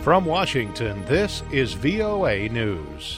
From Washington, this is VOA News.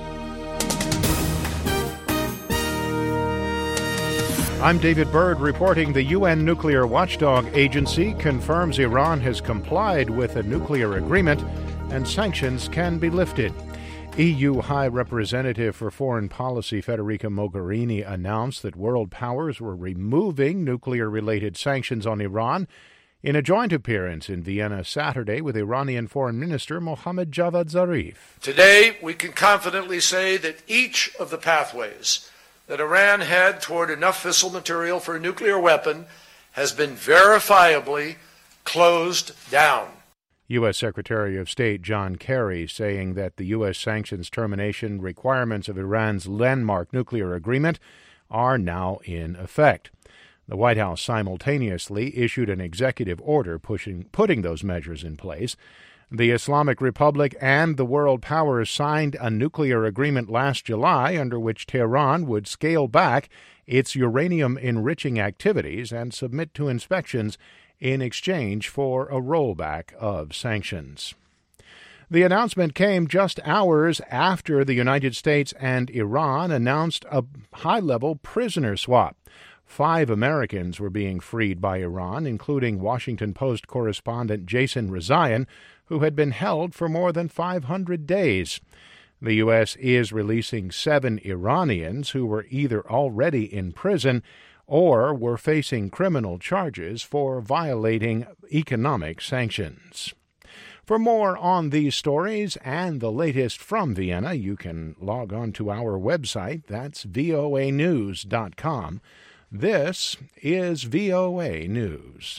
I'm David Byrd reporting the UN Nuclear Watchdog Agency confirms Iran has complied with a nuclear agreement and sanctions can be lifted. EU High Representative for Foreign Policy Federica Mogherini announced that world powers were removing nuclear-related sanctions on Iran in a joint appearance in Vienna Saturday with Iranian Foreign Minister Mohammad Javad Zarif. Today, we can confidently say that each of the pathways that Iran had toward enough fissile material for a nuclear weapon has been verifiably closed down. U.S. Secretary of State John Kerry saying that the U.S. sanctions termination requirements of Iran's landmark nuclear agreement are now in effect. The White House simultaneously issued an executive order putting those measures in place. The Islamic Republic and the world powers signed a nuclear agreement last July under which Tehran would scale back its uranium-enriching activities and submit to inspections in exchange for a rollback of sanctions. The announcement came just hours after the United States and Iran announced a high-level prisoner swap. 5 Americans were being freed by Iran, including Washington Post correspondent Jason Rezaian, who had been held for more than 500 days. The U.S. is releasing 7 Iranians who were either already in prison or were facing criminal charges for violating economic sanctions. For more on these stories and the latest from Vienna, you can log on to our website. That's voanews.com. This is VOA News.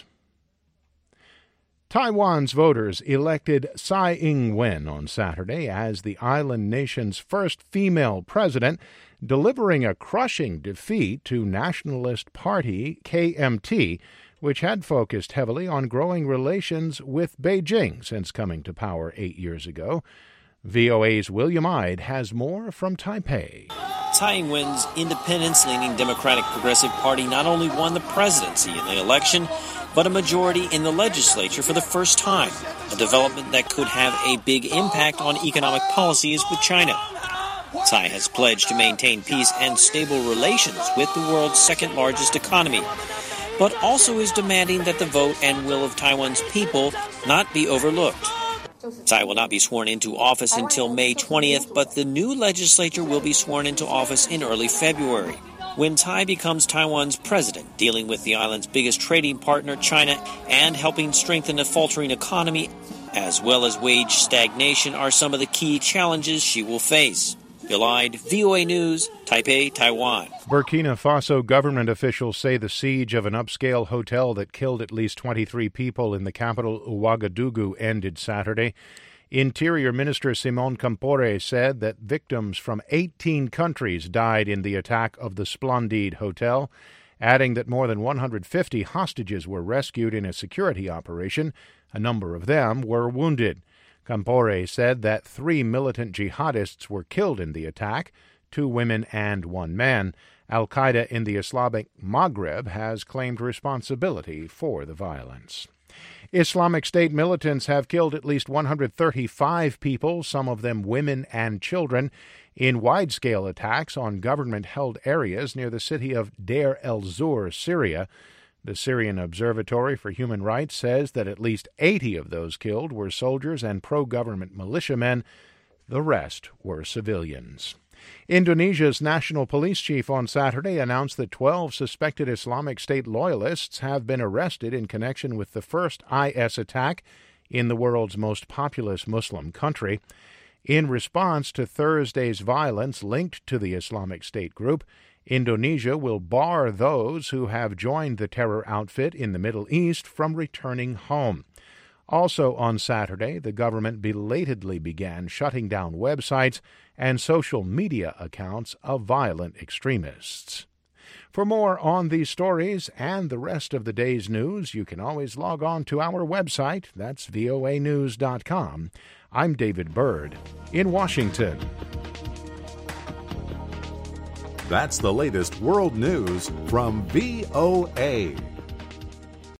Taiwan's voters elected Tsai Ing-wen on Saturday as the island nation's first female president, delivering a crushing defeat to Nationalist Party KMT, which had focused heavily on growing relations with Beijing since coming to power 8 years ago. VOA's William Ide has more from Taipei. Tsai Ing-wen's independence-leaning Democratic Progressive Party not only won the presidency in the election, but a majority in the legislature for the first time, a development that could have a big impact on economic policies with China. Tsai has pledged to maintain peace and stable relations with the world's second-largest economy, but also is demanding that the vote and will of Taiwan's people not be overlooked. Tsai will not be sworn into office until May 20th, but the new legislature will be sworn into office in early February, when Tsai becomes Taiwan's president, dealing with the island's biggest trading partner, China, and helping strengthen a faltering economy, as well as wage stagnation, are some of the key challenges she will face. Bill Ide, VOA News, Taipei, Taiwan. Burkina Faso government officials say the siege of an upscale hotel that killed at least 23 people in the capital Ouagadougou ended Saturday. Interior Minister Simon Campore said that victims from 18 countries died in the attack of the Splendide Hotel, adding that more than 150 hostages were rescued in a security operation. A number of them were wounded. Campore said that 3 militant jihadists were killed in the attack, 2 women and 1 man. Al-Qaeda in the Islamic Maghreb has claimed responsibility for the violence. Islamic State militants have killed at least 135 people, some of them women and children, in wide-scale attacks on government-held areas near the city of Deir el-Zur, Syria. The Syrian Observatory for Human Rights says that at least 80 of those killed were soldiers and pro-government militiamen. The rest were civilians. Indonesia's national police chief on Saturday announced that 12 suspected Islamic State loyalists have been arrested in connection with the first IS attack in the world's most populous Muslim country. In response to Thursday's violence linked to the Islamic State group, Indonesia will bar those who have joined the terror outfit in the Middle East from returning home. Also on Saturday, the government belatedly began shutting down websites and social media accounts of violent extremists. For more on these stories and the rest of the day's news, you can always log on to our website. That's voanews.com. I'm David Byrd in Washington. That's the latest world news from VOA.